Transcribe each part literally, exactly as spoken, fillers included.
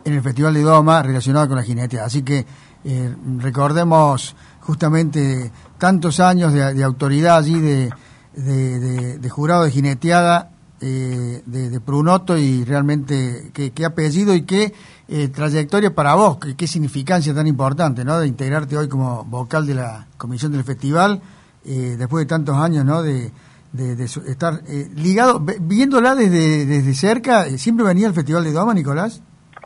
en el Festival de Doma relacionado con la jineteada. Así que eh, recordemos justamente tantos años de, de autoridad allí de, de, de, de jurado de jineteada eh, de, de Prunoto, y realmente qué, qué apellido y qué eh, trayectoria para vos, qué, qué significancia tan importante, ¿no? De integrarte hoy como vocal de la comisión del festival, eh, después de tantos años, ¿no? De, de, de estar eh, ligado, viéndola desde, desde cerca. ¿Siempre venía al Festival de Doma, Nicolás?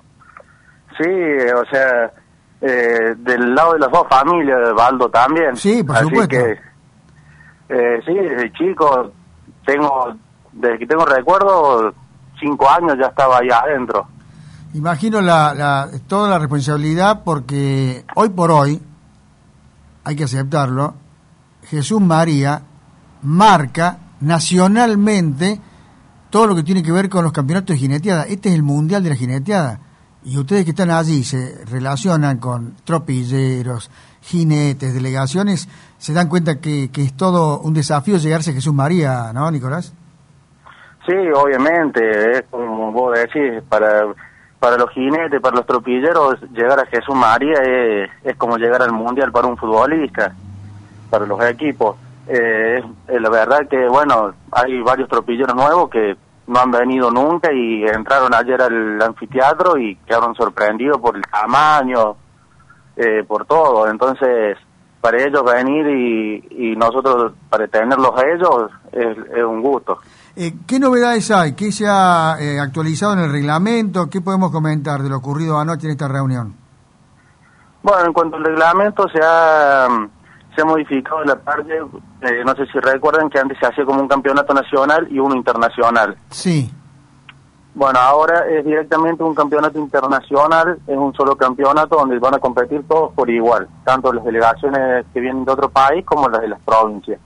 Sí, o sea, eh, del lado de las dos familias, de Baldo también. Sí, por Así supuesto. Que, eh, sí, desde chico, tengo, desde que tengo recuerdo, cinco años ya estaba ahí adentro. Imagino la, la, toda la responsabilidad, porque hoy por hoy, hay que aceptarlo, Jesús María marca nacionalmente todo lo que tiene que ver con los campeonatos de jineteada. Este es el mundial de la jineteada. Y ustedes que están allí se relacionan con tropilleros, jinetes, delegaciones, se dan cuenta que, que es todo un desafío llegarse a Jesús María, ¿no, Nicolás? Sí, obviamente, es como vos decís, para, para los jinetes, para los tropilleros, llegar a Jesús María es, es como llegar al mundial para un futbolista, para los equipos. Eh, es, la verdad que, bueno, hay varios tropilleros nuevos que no han venido nunca y entraron ayer al anfiteatro y quedaron sorprendidos por el tamaño, eh, por todo. Entonces, para ellos venir y, y nosotros para tenerlos a ellos es, es un gusto. Eh, ¿Qué novedades hay? ¿Qué se ha eh, actualizado en el reglamento? ¿Qué podemos comentar de lo ocurrido anoche en esta reunión? Bueno, en cuanto al reglamento, se ha... se ha modificado la parte, eh, no sé si recuerdan que antes se hacía como un campeonato nacional y uno internacional. Sí. Bueno, ahora es directamente un campeonato internacional, es un solo campeonato donde van a competir todos por igual, tanto las delegaciones que vienen de otro país como las de las provincias.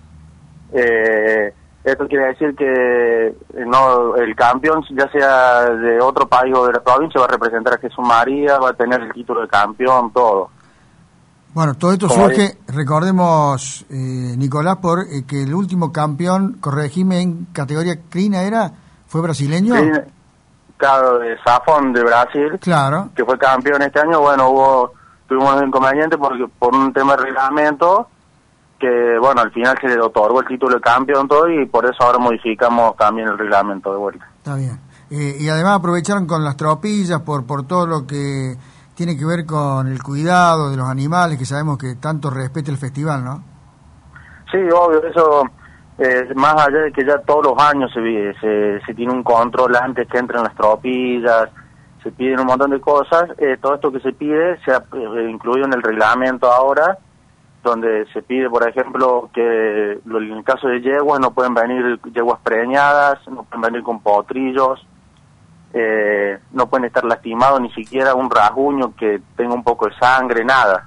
Eh, esto quiere decir que eh, no el campeón, ya sea de otro país o de la provincia, va a representar a Jesús María, va a tener el título de campeón, todo. Bueno, todo esto surge, recordemos, eh, Nicolás, por eh, que el último campeón, corregime, en categoría crina era, ¿fue brasileño? Sí, claro, de Zafón de Brasil, claro, que fue campeón este año. Bueno, hubo tuvimos un inconveniente porque por un tema de reglamento, que bueno, al final se le otorgó el título de campeón todo, y por eso ahora modificamos también el reglamento de vuelta. Está bien. Eh, y además aprovecharon con las tropillas por, por todo lo que tiene que ver con el cuidado de los animales, que sabemos que tanto respeta el festival, ¿no? Sí, obvio, eso, eh, más allá de que ya todos los años se, se, se tiene un control antes que entren las tropillas, se piden un montón de cosas, eh, todo esto que se pide se ha eh, incluido en el reglamento ahora, donde se pide, por ejemplo, que en el caso de yeguas no pueden venir yeguas preñadas, no pueden venir con potrillos, Eh, no pueden estar lastimados, ni siquiera un rasguño que tenga un poco de sangre, nada.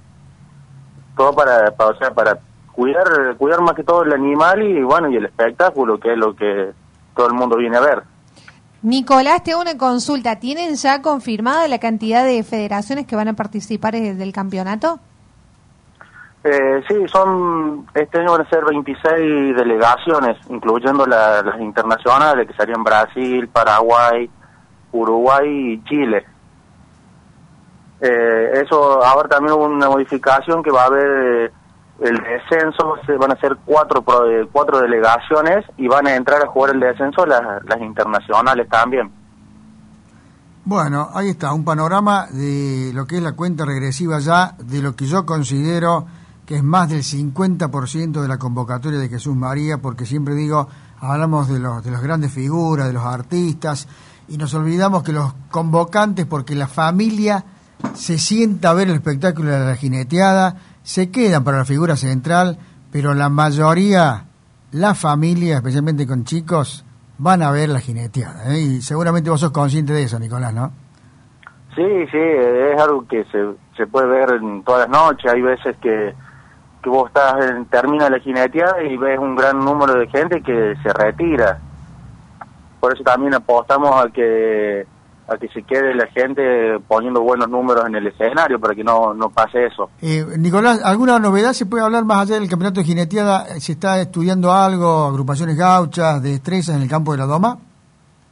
Todo para, para o sea, para cuidar cuidar más que todo el animal y bueno, y el espectáculo, que es lo que todo el mundo viene a ver. Nicolás, te hago una consulta. ¿Tienen ya confirmada la cantidad de federaciones que van a participar del campeonato? Eh, sí, son, este año van a ser veintiséis delegaciones, incluyendo la, las internacionales, que serían Brasil, Paraguay, Uruguay y Chile. Eh, eso, ahora también hubo una modificación que va a haber el descenso, se van a ser cuatro cuatro delegaciones y van a entrar a jugar el descenso las, las internacionales también. Bueno, ahí está, un panorama de lo que es la cuenta regresiva ya, de lo que yo considero que es más del cincuenta por ciento de la convocatoria de Jesús María, porque siempre digo, hablamos de los, de las grandes figuras, de los artistas, y nos olvidamos que los convocantes, porque la familia se sienta a ver el espectáculo de la jineteada, se quedan para la figura central, pero la mayoría, la familia, especialmente con chicos, van a ver la jineteada, ¿eh? Y seguramente vos sos consciente de eso, Nicolás, ¿no? Sí, sí, es algo que se, se puede ver en todas las noches. Hay veces que que vos estás en, termina la jineteada y ves un gran número de gente que se retira. Por eso también apostamos a que a que se quede la gente poniendo buenos números en el escenario para que no, no pase eso. Eh, Nicolás, ¿alguna novedad se puede hablar más allá del campeonato de jineteada? ¿Se está estudiando algo, agrupaciones gauchas, de destrezas en el campo de la Doma?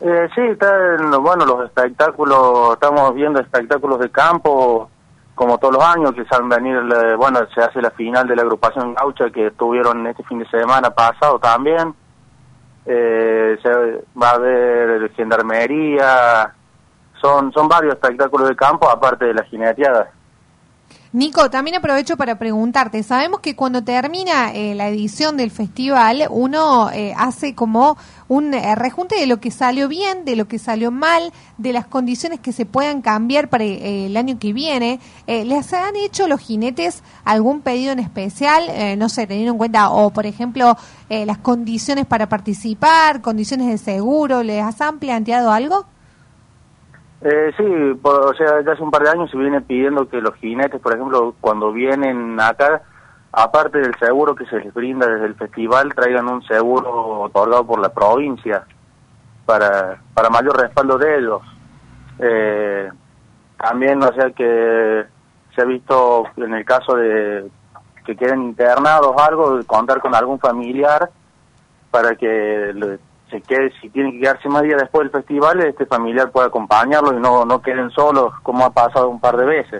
Eh, sí, está en, bueno, los espectáculos, estamos viendo espectáculos de campo, como todos los años, que salen venir, el, bueno, se hace la final de la agrupación gaucha que estuvieron este fin de semana pasado también. Eh, se va a haber gendarmería, son son varios espectáculos de campo aparte de las jineteadas. Nico, también aprovecho para preguntarte, sabemos que cuando termina eh, la edición del festival, uno eh, hace como un eh, rejunte de lo que salió bien, de lo que salió mal, de las condiciones que se puedan cambiar para eh, el año que viene. Eh, ¿Les han hecho los jinetes algún pedido en especial? Eh, no sé, teniendo en cuenta, o por ejemplo, eh, las condiciones para participar, condiciones de seguro, ¿les han planteado algo? Eh, sí, por, o sea, ya hace un par de años se viene pidiendo que los jinetes, por ejemplo, cuando vienen acá, aparte del seguro que se les brinda desde el festival, traigan un seguro otorgado por la provincia para para mayor respaldo de ellos. Eh, también, o sea, que se ha visto en el caso de que queden internados o algo, contar con algún familiar para que le, se quede, si tienen que quedarse más días después del festival, este familiar pueda acompañarlos y no, no queden solos, como ha pasado un par de veces.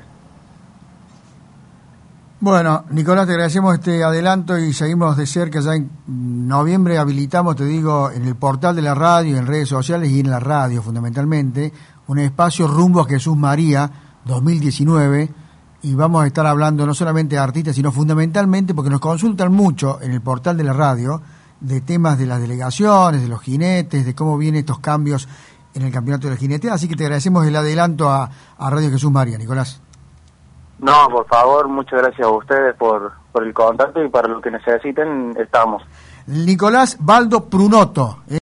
Bueno, Nicolás, te agradecemos este adelanto y seguimos de cerca. Ya en noviembre habilitamos, te digo, en el portal de la radio, en redes sociales y en la radio fundamentalmente, un espacio rumbo a Jesús María dos mil diecinueve, y vamos a estar hablando no solamente de artistas, sino fundamentalmente, porque nos consultan mucho en el portal de la radio, de temas de las delegaciones, de los jinetes, de cómo vienen estos cambios en el campeonato de la jinetea. Así que te agradecemos el adelanto a, a Radio Jesús María, Nicolás. No, por favor, muchas gracias a ustedes por, por el contacto y para lo que necesiten estamos. Nicolás Baldo Prunotto.